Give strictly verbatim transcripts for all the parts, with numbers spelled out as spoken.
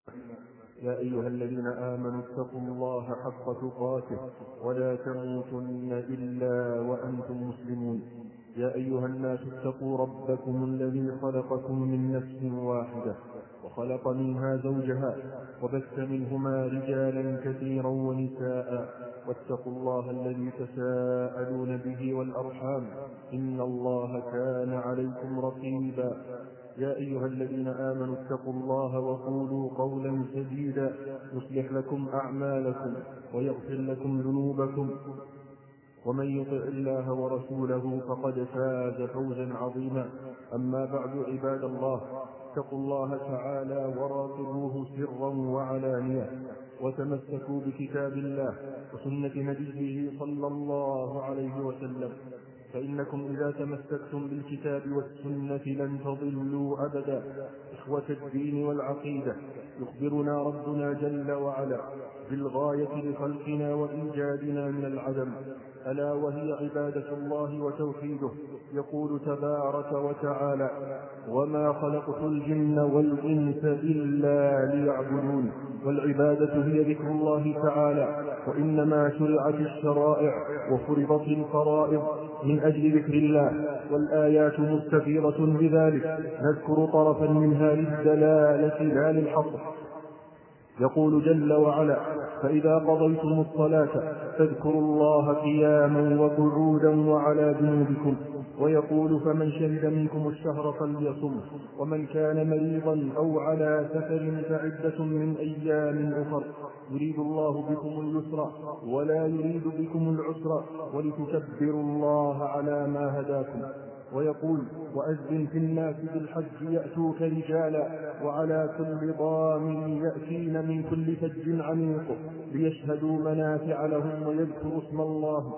يا أيها الذين آمنوا اتقوا الله حق تقاته ولا تموتن إلا وأنتم مسلمون. يا أيها الناس اتقوا ربكم الذي خلقكم من نفس واحدة وخلق منها زوجها وبث منهما رجالا كثيرا ونساء واتقوا الله الذي تساءلون به والأرحام إن الله كان عليكم رقيبا. يا أيها الذين آمنوا اتقوا الله وقولوا قولا سديدا يصلح لكم أعمالكم ويغفر لكم ذنوبكم ومن يطع الله ورسوله فقد فاز فوزا عظيما. أما بعد عباد الله، اتقوا الله تعالى وراقبوه سرا وعلانية وتمسكوا بكتاب الله وسنة نبيه صلى الله عليه وسلم، فإنكم إذا تمسكتم بالكتاب والسنة لن تضلوا أبدا. إخوة الدين والعقيدة، يخبرنا ربنا جل وعلا بالغاية لخلقنا وإيجادنا من العدم، ألا وهي عبادة الله وتوحيده. يقول تبارك وتعالى: وما خلقت الجن والإنس إلا ليعبدون. والعبادة هي ذكر الله تعالى، وإنما شرعت الشرائع وفرضت الفرائض من أجل ذكر الله، والآيات مستفيضة بذلك. نذكر طرفا منها للدلالة لا للحصر. يقول جل وعلا: فإذا قضيتم الصلاة فاذكروا الله قياما وقعودا وعلى جنوبكم. ويقول: فمن شهد منكم الشهر فليصم، ومن كان مريضا أو على سفر فعدة من أيام أخر، يريد الله بكم اليسر ولا يريد بكم العسر ولتكبروا الله على ما هداكم. ويقول: وأذن في الناس بالحج يأتوك رجالا وعلى كل ضامر يأتين من كل فج عميق ليشهدوا منافع لهم ويذكروا اسم الله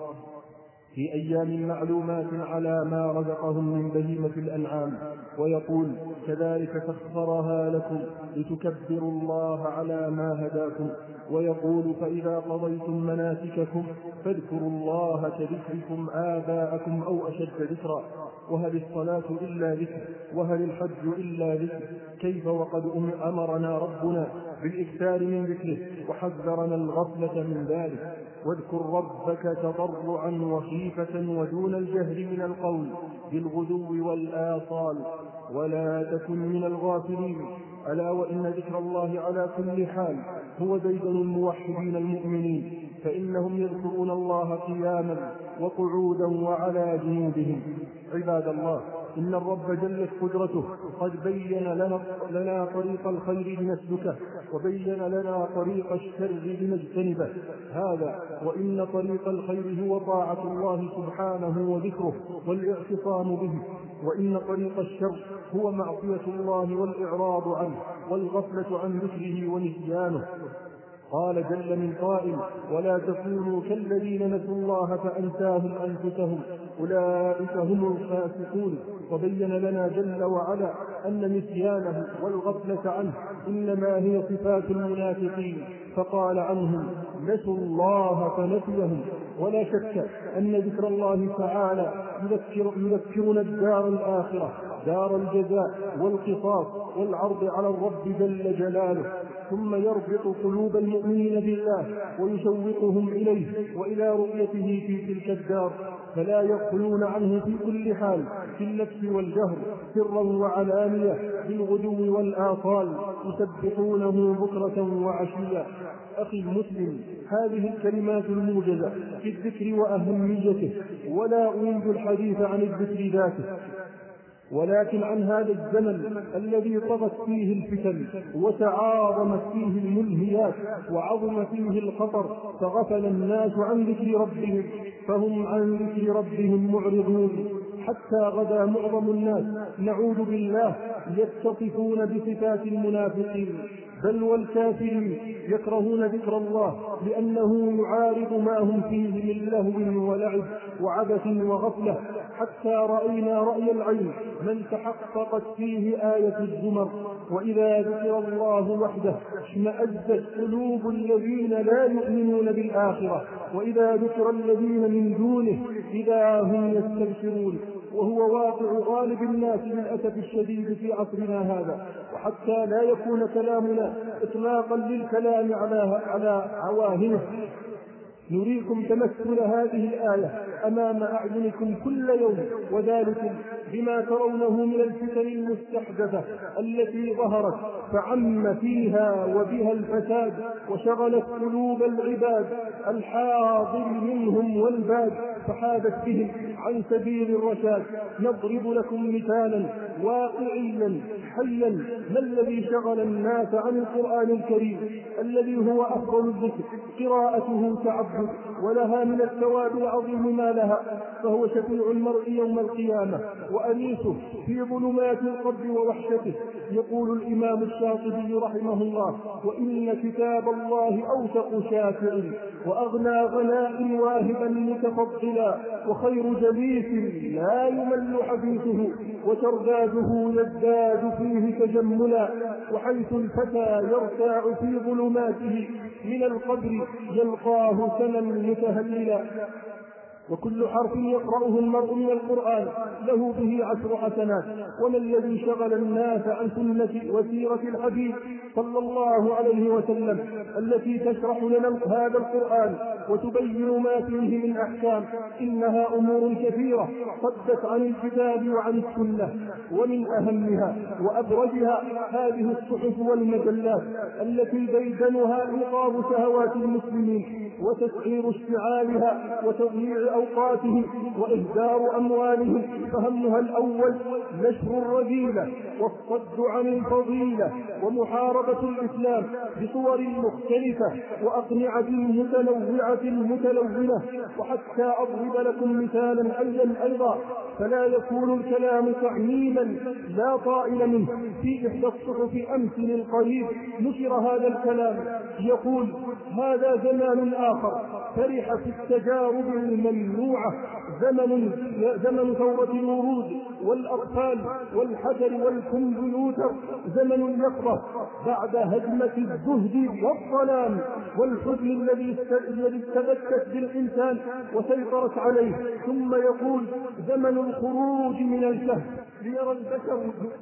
في أيام معلومات على ما رزقهم من بهيمة الأنعام. ويقول: كذلك سخرها لكم لتكبروا الله على ما هداكم. ويقول: فإذا قضيتم مناسككم فاذكروا الله كذكركم آباءكم أو أشد ذكرا. وهل الصلاة إلا ذكر؟ وهل الحج إلا ذكر؟ كيف وقد أمرنا ربنا بالإكثار من ذكره وحذرنا الغفلة من ذلك. واذكر ربك تضرعا وخيفة ودون الجهر من القول بالغدو والآصال ولا تكن من الغافلين. ألا وإن ذكر الله على كل حال هو ديدن الموحدين المؤمنين، فإنهم يذكرون الله قياما وقعودا وعلى جنوبهم. عباد الله، إن الرب جلت قدرته قد بين لنا, لنا طريق الخير لنسلكه، وبين لنا طريق الشر لنجتنبه. هذا وإن طريق الخير هو طاعة الله سبحانه وذكره والاعتصام به، وإن طريق الشر هو معصية الله والإعراض عنه والغفلة عن ذكره ونسيانه. قال جل من قائل: ولا تكونوا كالذين نسوا الله فأنساهم أنفسهم أولئك هم الفاسقون. وبين لنا جل وعلا أن نسيانه والغفلة عنه إنما هي صفات المنافقين، فقال عنهم: نسوا الله فنسيهم. ولا شك أن ذكر الله تعالى يذكر يذكرنا الدار الآخرة، دار الجزاء والقصاص والعرض على الرب جل جلاله، ثم يربط قلوب المؤمنين بالله ويشوقهم إليه وإلى رؤيته في تلك الدار، فلا يغفلون عنه في كل حال، في اللبس والجهر، سرا وعلانية، بالغدو والآصال، يسبحونه بكرة وعشيا. أخي المسلم، هذه الكلمات الموجزة في الذكر وأهميته، ولا أريد الحديث عن الذكر ذاته، ولكن عن هذا الزمن الذي طغت فيه الفتن وتعاظمت فيه الملهيات وعظم فيه الخطر، فغفل الناس عن ذكر ربهم، فهم عن ذكر ربهم معرضون، حتى غدا معظم الناس نعوذ بالله يتصفون بصفات المنافقين، بل والكافرين يكرهون ذكر الله لأنه يعارض ما هم فيه من لهو ولعب وعبث وغفلة، حتى رأينا رأي العين من تحققت فيه آية الزمر. وإذا ذكر الله وحده اشمأزت قلوب الذين لا يؤمنون بالآخرة، وإذا ذكر الذين من دونه إذا هم يستبشرون. وهو واقع غالب الناس للأسف الشديد في عصرنا هذا. وحتى لا يكون كلامنا إطلاقا للكلام على على عواهنه، نريكم تمثل هذه الآية أمام أعينكم كل يوم، وذلك بما ترونه من الفتن المستحدثة التي ظهرت فعم فيها وبها الفساد، وشغلت قلوب العباد الحاضر منهم والباد، فحادت بهم عن سبيل الرشاد. نضرب لكم مثالا واقعيا حيا: ما الذي شغل الناس عن القرآن الكريم الذي هو أفضل الذكر، قراءته تعبد ولها من الثواب العظيم ما لها، فهو شفيع المرء يوم القيامة وأنيسه في ظلمات القبر ووحشته. يقول الإمام الشاطبي رحمه الله: وإن كتاب الله أوثق شافع وأغنى غناء واهبا متفضلا، وخير جليس لا يمل حديثه، وترداده يزداد فيه تجملا، وحيث الفتى يرتاع في ظلماته من القبر يلقاه سنا متهللا. وكل حرف يقرأه المرء من القرآن له به عشر حسنات. وما الذي شغل الناس عن سنة وسيرة الحبيب صلى الله عليه وسلم التي تشرح لنا هذا القرآن وتبين ما فيه من أحكام؟ إنها أمور كثيرة صدت عن الكتاب وعن السنة، ومن أهمها وأبرزها هذه الصحف والمجلات التي ديدنها إيقاظ شهوات المسلمين وتسعير اشتعالها وتضييع أوقاتهم وإهدار أموالهم. فهمها الأول نشر الرذيلة والصد عن الفضيلة ومحاربة الإسلام بصور مختلفة وأقنعة متنوعة متلونة. وحتى أضرب لكم مثالا حيا أيضا فلا يكون الكلام تعميما لا طائل منه، في إحدى الصحف أمس القريب نشر هذا الكلام يقول: هذا زمان آخر فرح في التجارب الممنوعة، زمن زمن ثورة الورود والأطفال والحجر والكمبيوتر، زمن يقظة بعد هجمة الزهد والظلام والحزن الذي استبدت بالإنسان وسيطرت عليه. ثم يقول: زمن الخروج من الكهف ليرى البشر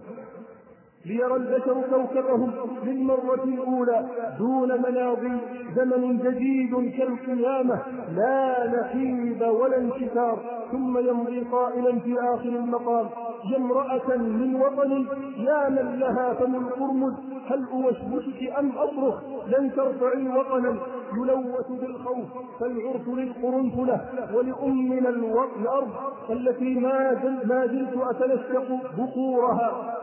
ليرى البشر كوكبهم للمرة الأولى دون مناضل، زمن جديد كالقيامة لا نحيب ولا انشكار. ثم يمضي قائلا في آخر المقام: يا امرأة من وطن يا من لها فم القرمز، هل أوشوشك أم أصرخ؟ لن ترفعي وطنا يلوث بالخوف، فالعرف للقرنفلة ولأمنا الأرض التي ما زلت أتلشق بقورها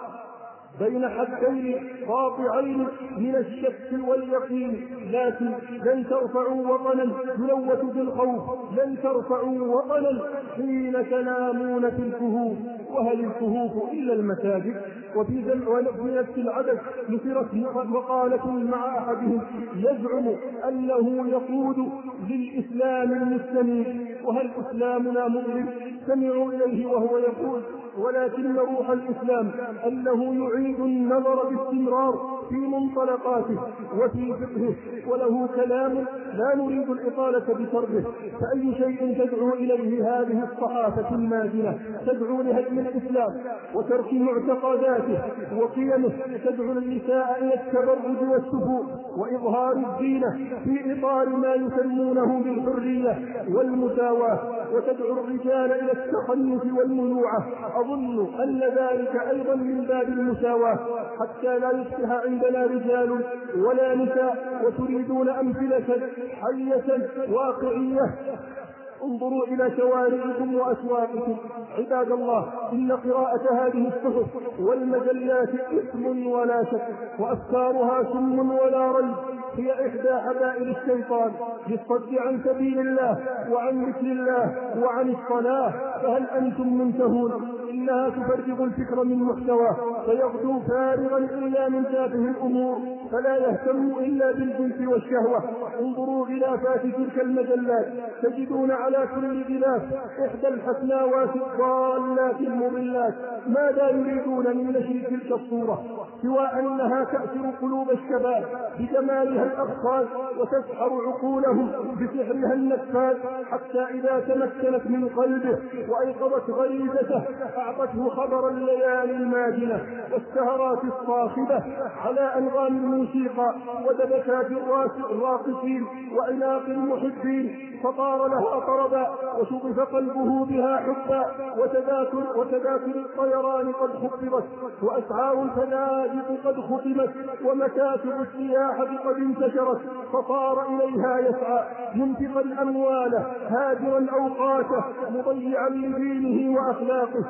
بين حدين قاطعين من الشك واليقين. لكن لن ترفعوا وطنا يلوث بالخوف، لن ترفعوا وطنا حين تنامون في الكهوف. وهل الكهوف إلا المساجد؟ وفي نفس العدد نشرت مقالة مع أحدهم يزعم أنه يقود للإسلام المستميت، وهل إسلامنا مظلم؟ سمعوا إليه وهو يقول: ولكن روح الإسلام أنه يعيد النظر باستمرار في منطلقاته وفي فقهه، وله كلام لا نريد الإطالة بشرحه. فأي شيء تدعو إليه هذه الصحافة الماجنة؟ تدعو لهدم الإسلام وترك معتقداته وقيمه، تدعو النساء إلى التبرج والسفور وإظهار الزينة في إطار ما يسمونه بالحرية والمساواة، وتدعو الرجال إلى التخنث والمنوعة. أظن أن ذلك أيضا من باب المساواة، حتى لا يصبح عندنا رجال ولا نساء وتريدون أمثلة حية واقعية. انظروا إلى شوارعكم وأسواقكم عباد الله، إن قراءة هذه الصحف والمجلات إثم ولا شك، وأفكارها سم ولا ريب، هي إحدى حبائل الشيطان للصد عن سبيل الله وعن ذكر الله وعن الصلاة. فهل أنتم منتهون؟ إنها تفرغ الفكر من محتواه فيغدو فارغا إلا من تافه الأمور، فلا يهتم إلا بالجنس والشهوة. انظروا غلافات تلك المجلات تجدون على على كل غلاف إحدى الحسناوات الضالات المضلات. ماذا يريدون من نشر تلك الصورة سوى أنها تأثر قلوب الشباب بجمالها الأبخاذ وتسحر عقولهم بسحرها النفاذ، حتى إذا تمكنت من قلبه وأيقظت غريزته أعطته خبر الليالي الماجنة والسهرات الصاخبة على أنغام الموسيقى ودبكات الراقصين وعناق المحبين، فطار لها طربا وشغف قلبه بها حبا، وتذاكر, وتذاكر الطيران قد خفضت، وأسعار الفنادق قد ختمت، ومكاتب السياحة قد انتشرت، فطار إليها يسعى منفقا أمواله هادرا أوقاته مضيعا لدينه وأخلاقه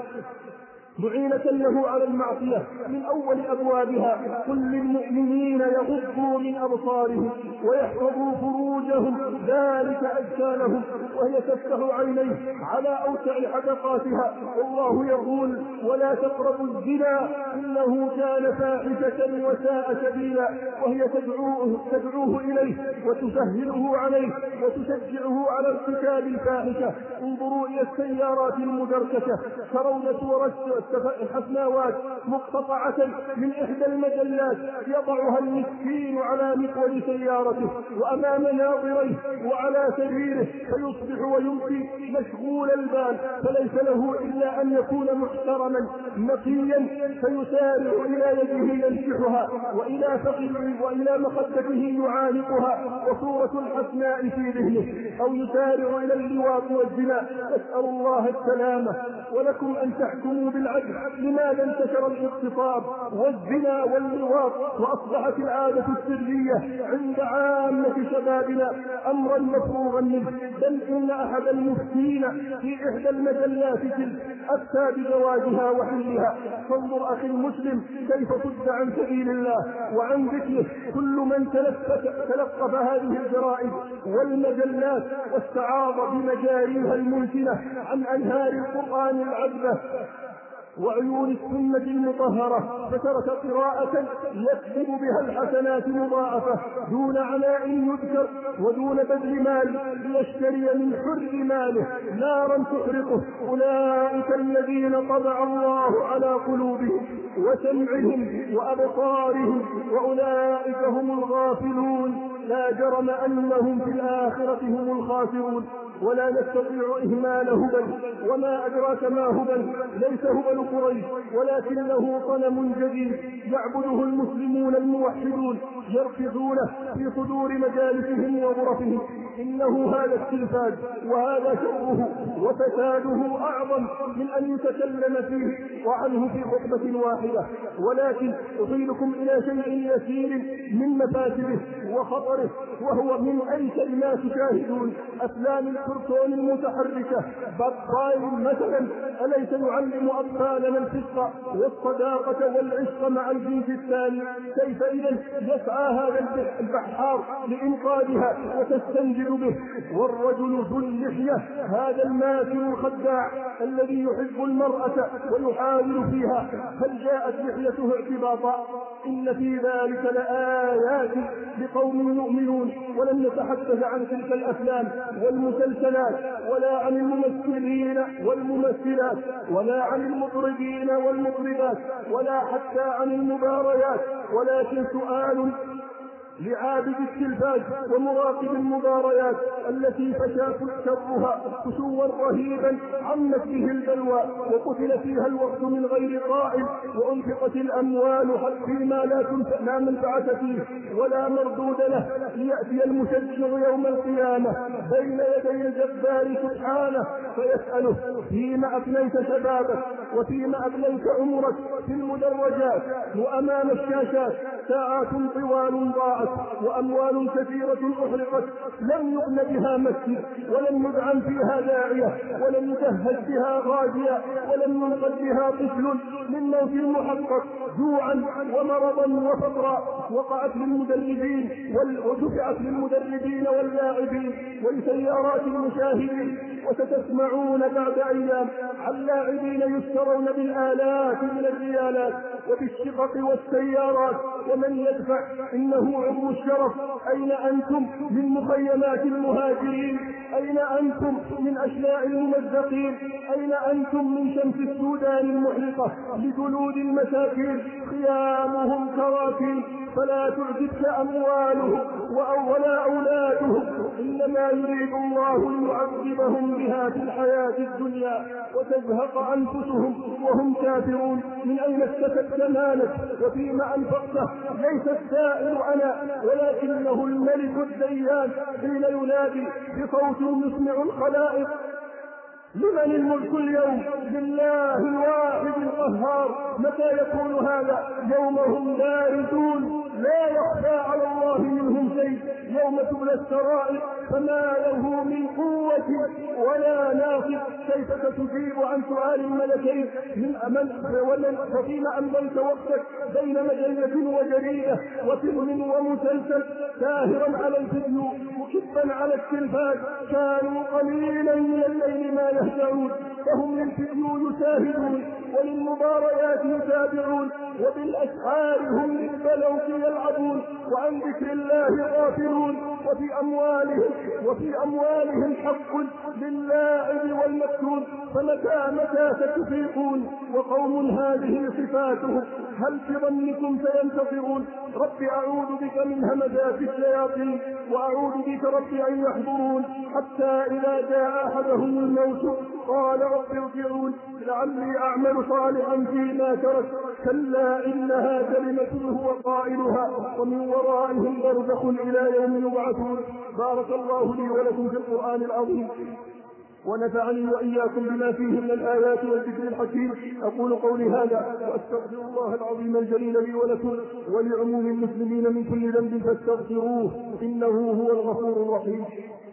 معينة له على المعصية من أول أبوابها. قل للمؤمنين يغضوا من أبصارهم ويحفظوا فروجهم ذلك أزكى لهم، وهي تفتح عينيه على أوسع حدقاتها والله يقول ولا تقربوا الزنا إنه كان فاحشة وساء سبيلا، وهي تدعوه, تدعوه إليه وتسهله عليه وتشجعه على ارتكاب الفاحشة. انظروا إلى السيارات المدركشة ترون صور الحسناوات مقتطعة من إحدى المجلات يضعها المسكين على مقود سيارته وأمام ناظريه وعلى سريره، فيصبح ويمسي مشغول البال، فليس له إلا أن يكون محترما نقيا، فيسارع إلى يده ينشحها وإلى فقره وإلى مخدته يعانقها وصورة الحسناء في ذهنه، أو يسارع إلى اللواط والزنا. نسأل الله السلامة. ولكم أن تحكموا بالعدل. لماذا انتشر الاغتصاب والزنا واللواط وأصبحت العادة السرية عند عامة شبابنا أمرا مفروغا منه؟ بل إن أحد المفتين في إحدى المجلات أفتى بزواجها وحلها. فانظر أخي المسلم كيف صد عن سبيل الله وعن ذكره كل من تلقف هذه الجرائد والمجلات واستعاض بمجاريها الممكنة عن أنهار القرآن العذبة وعيون السنة المطهرة، فترك قراءة يكتب بها الحسنات مضاعفة دون عناء يذكر ودون بذل مال ليشتري من حر ماله نارا تحرقه. أولئك الذين طبع الله على قلوبهم وسمعهم وأبصارهم وأولئك هم الغافلون. لا جرم أنهم في الآخرة هم الخاسرون. ولا نستطيع إهمال هبل. وما أدراك ما هبل؟ ليس هبل قريش ولكنه صنم جديد يعبده المسلمون الموحدون يركضونه في صدور مجالسهم وغرفهم. إنه هذا التلفاز وهذا شره وفساده أعظم من أن يتكلم فيه وعنه في خطبة واحدة، ولكن أضيلكم إلى شيء يسير من مفاسده وخطره، وهو من أيسر ما تشاهدون أفلام الكرتون المتحركة. بطايل مثلا أليس يعلم أطفالنا الفسق والصداقة والعشق مع الجنس الثاني؟ كيف إذن يسعى هذا البحار لإنقاذها وتستنجد به؟ والرجل ذو اللحية هذا الماكر الخداع الذي يحب المرأة ويحاول فيها، هل جاءت لحيته اعتباطا؟ إن في ذلك لآيات لقوم يؤمنون. ولم نتحدث عن تلك الأفلام والمسلسلات ولا عن الممثلين والممثلات ولا عن المطربين والمطربات ولا حتى عن المباريات، ولكن سؤال لعابد التلفاز ومراقب المباريات التي فشى شرها فشوا رهيبا عمت به البلوى وقتل فيها الوقت من غير قائل وأنفقت الأموال فيما لا منفعة فيه ولا مردود له، ليأتي المشجع يوم القيامة بين يدي الجبار سبحانه فيسأله فيما أفنيت شبابك وفيما أبليت عمرك في المدرجات وأمام الشاشات ساعات طوال ضاعت وأموال كثيرة أحرقت لم يغن بها مسجد ولم يدعم فيها داعية ولم يجهز بها غازية ولم ينقذ بها طفل من موت محقق جوعا ومرضا وفقرا. وقعت للمدربين ودفعت للمدربين واللاعبين ولسيارات المشاهدين. وستسمعون بعد أيام اللاعبين يشترون بالآلاف من الريالات وبالشقق والسيارات، ومن يدفع؟ إنه عضو الشرف. أين أنتم من مخيمات المهاجرين؟ أين أنتم من أشلاء الممزقين؟ أين أنتم من شمس السودان المحرقة لجلود المساكين؟ خيامهم كراكين، فلا تعجبك أموالهم ولا أولادهم، إنما يريد الله ليعذبهم بها في الحياة الدنيا وتزهق أنفسهم وهم كافرون. من أين اكتسبت مالك وفيما أنفقته؟ ليس السائل أنا ولكنه الملك الديان حين ينادي بصوت يسمع الخلائق: لمن الملك اليوم؟ لله الواحد القهار. متى يكون هذا؟ يوم هم بارزون لا يخفى على الله منهم شيء، يوم تبلى السرائر فما له من قوة ولا ناصر. كيف تجيب عن سؤال الملكين من أمن ومن وفيما أمضيت وقتك بين مجلة وجريدة وفيلم ومسلسل ساهرا على الفيديو مكبا على التلفاز؟ كانوا قليلا من الليل ما يهجعون، فهم للفيديو يشاهدون وللمباريات يتابعون، وبالأسحار هم للبلوك يلعبون، وعن ذكر الله غافلون. وفي أموالهم وفي أموالهم حق للاعب والمكتوم، فمتى متى ستفيقون؟ وقوم هذه صفاتهم، هل في ظنكم سينتصرون؟ رب أعوذ بك من همزات الشياطين وأعوذ بك رب أن يحضرون. حتى إذا جاء أحدهم الموت قال رب ارجعون لعلي أعمل صالحا فيما ترك، كلا إنها كلمة هو قائلها ومن ورائهم برزخ إلى يوم يبعثون. بارك الله لي ولكم في القرآن العظيم، ونفعني وإياكم بما فيه من الآيات والذكر الحكيم. أقول قولي هذا وأستغفر الله العظيم الجليل لي ولكم ولعموم المسلمين من كل ذنب فاستغفروه إنه هو الغفور الرحيم.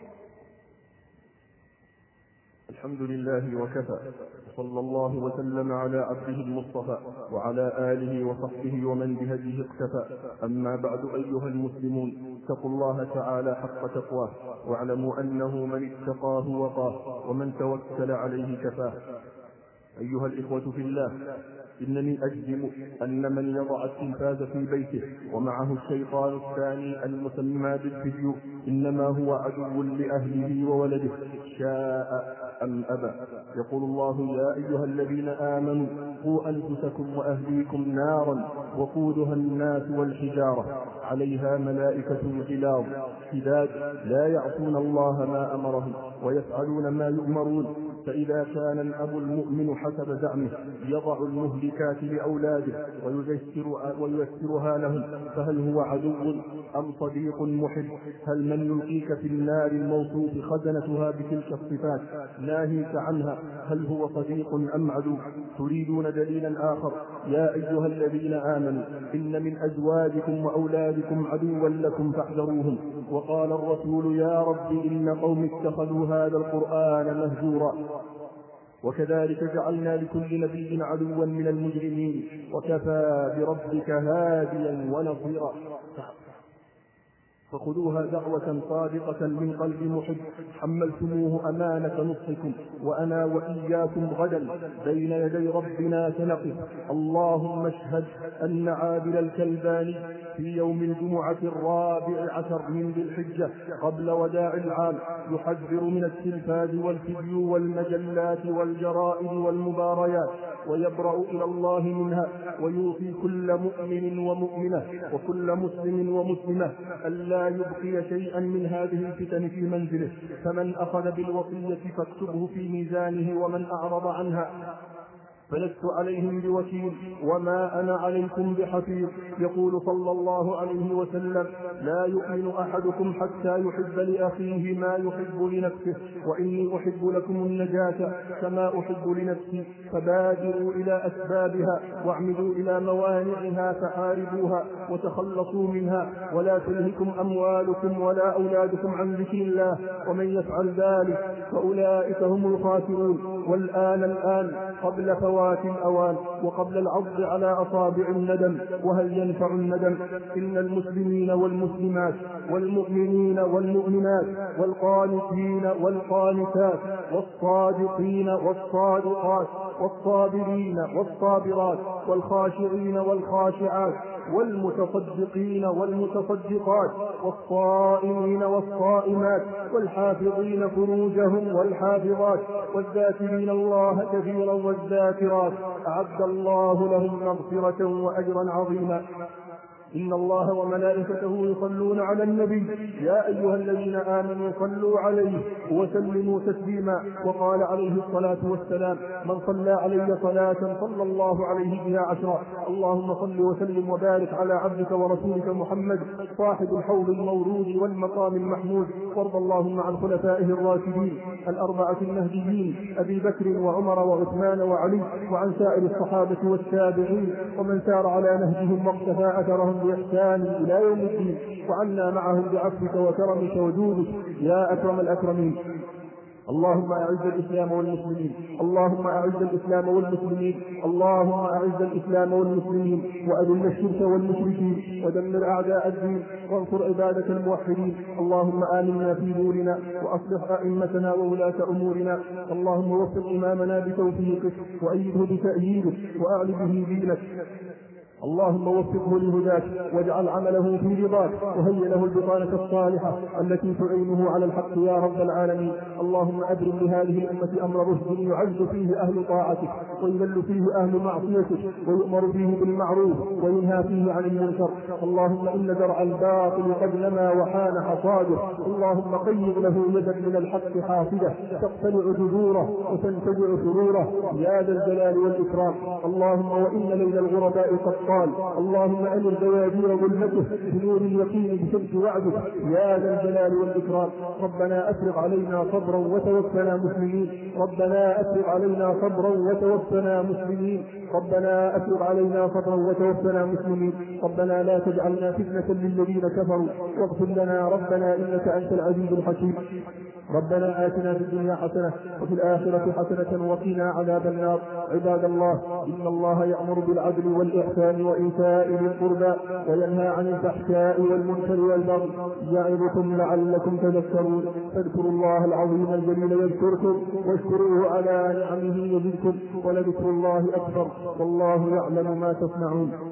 الحمد لله وكفى، صلى الله وسلم على عبده المصطفى وعلى آله وصحبه ومن بهديه اقتفى. أما بعد، أيها المسلمون، اتقوا الله تعالى حق تقواه، واعلموا أنه من اتقاه وقاه، ومن توكل عليه كفاه. أيها الإخوة في الله، إنني أجزم أن من يضع التلفاز في بيته ومعه الشيطان الثاني المسمى بالفيديو إنما هو عدو لأهله وولده شاء أم أبى. يقول الله: يا أيها الذين آمنوا قوا أنفسكم وأهليكم نارا وقودها الناس والحجارة عليها ملائكة غلاظ شداد لا يعصون الله ما أمرهم ويفعلون ما يؤمرون. فإذا كان الأب المؤمن حسب زعمه يضع المهلكات لأولاده وييسر وييسرها لهم، فهل هو عدو أم صديق محب؟ هل من يلقيك في النار الموصوف خزنتها بتلك الصفات ناهيك عنها هل هو صديق أم عدو؟ تريدون دليلا آخر؟ يا أيها الذين آمنوا إن من أزواجكم وأولادكم عدوا لكم فاحذروهم. وقال الرسول: يا رب إن قوم اتخذوا هذا القرآن مهجورا. وكذلك جعلنا لكل نبي عدوا من المجرمين، وكفى بربك هاديا ونصيرا. فخذوها دعوة صادقة من قلب محب حملتموه أمانة نصحكم، وأنا وإياكم غدا بين يدي ربنا سنقف. اللهم اشهد أن عابد الكلباني في يوم الجمعة الرابع عشر من ذي الحجة قبل وداع العام يحذر من التلفاز والفيديو والمجلات والجرائد والمباريات، ويبرأ إلى الله منها، ويوصي كل مؤمن ومؤمنة وكل مسلم ومسلمة ألا يبقي شيئا من هذه الفتن في منزله، فمن أخذ بالوصية فاكتبه في ميزانه، ومن أعرض عنها فلست عليهم بوكيل وما أنا عليكم بحفيظ. يقول صلى الله عليه وسلم: لا يؤمن أحدكم حتى يحب لأخيه ما يحب لنفسه، وإني أحب لكم النجاة كما أحب لنفسي، فبادروا إلى أسبابها واعمدوا إلى موانعها فحاربوها وتخلصوا منها، ولا تلهكم أموالكم ولا أولادكم عن ذكر الله، ومن يفعل ذلك فأولئك هم الخاسرون. والآن الآن قبل فوات الأوان وقبل العض على أصابع الندم. وهل ينفع الندم؟ إن المسلمين والمسلمات والمؤمنين والمؤمنات والقانتين والقانتات والصادقين والصادقات والصابرين والصابرات والخاشعين والخاشعات والمتصدقين والمتصدقات والصائمين والصائمات والحافظين فروجهم والحافظات والذاكرين الله كثيرا والذاكرات أعد الله لهم مغفرة وأجرا عظيما. إن الله وملائكته يصلون على النبي يا أيها الذين آمنوا صلوا عليه وسلموا تسليما. وقال عليه الصلاة والسلام من صلى علي صلاة صلى الله عليه بها عشرا. اللهم صل وسلم وبارك على عبدك ورسولك محمد صاحب الحوض المورود والمقام المحمود. وارض اللهم عن خلفائه الراشدين الأربعة المهديين أبي بكر وعمر وعثمان وعلي وعن سائر الصحابة والتابعين ومن سار على نهجهم واقتفى أثرهم بإحسان إلى يوم الدين. وعنا معهم بعفوك وكرمك وجودك يا أكرم الأكرمين. اللهم أعز الإسلام والمسلمين اللهم أعز الإسلام والمسلمين اللهم أعز الإسلام والمسلمين وأذل الشرك والمشركين ودمر أعداء الدين وانصر عبادك الموحدين. اللهم آمنا في دورنا وأصلح أئمتنا وولاة أمورنا. اللهم وفق إمامنا بتوفيقك وأيده بتأييدك وأعل به دينك. اللهم وفقه لهداك واجعل عمله في رضاك وهيئ له البطانة الصالحة التي تعينه على الحق يا رب العالمين. اللهم أبرم لهذه الأمة أمر رشد يعز فيه أهل طاعتك ويذل فيه أهل معصيتك ويؤمر فيه بالمعروف وينهى فيه عن المنكر. اللهم إن درع الباطل قد نما وحان حصاده. اللهم قيض له يدا من الحق حافظة تقتلع جذوره وتنتزع سروره يا ذا الجلال والإكرام. اللهم وإن ليل الغرباء قد قال اللهم أنر بوادي ظلمته بنور اليقين بشمس وعدك يا ذا الجلال والإكرام. ربنا أفرغ علينا صبرا وتوفنا مسلمين ربنا أفرغ علينا صبرا وتوفنا مسلمين ربنا أفرغ علينا صبرا وتوفنا مسلمين. ربنا لا تجعلنا فتنة للذين كفروا واغفر لنا ربنا إنك أنت العزيز الحكيم. ربنا آتنا في الدنيا حسنة وفي الآخرة حسنة وقنا عذاب النار. عباد الله إن الله يأمر بالعدل والإحسان وإيتاء ذي القربى وينهى عن الفحشاء والمنكر والبغي يعظكم لعلكم تذكرون. فاذكروا الله العظيم الجليل يذكركم واشكروه على نعمه يزدكم ولذكر الله أكبر والله يعلم ما تصنعون.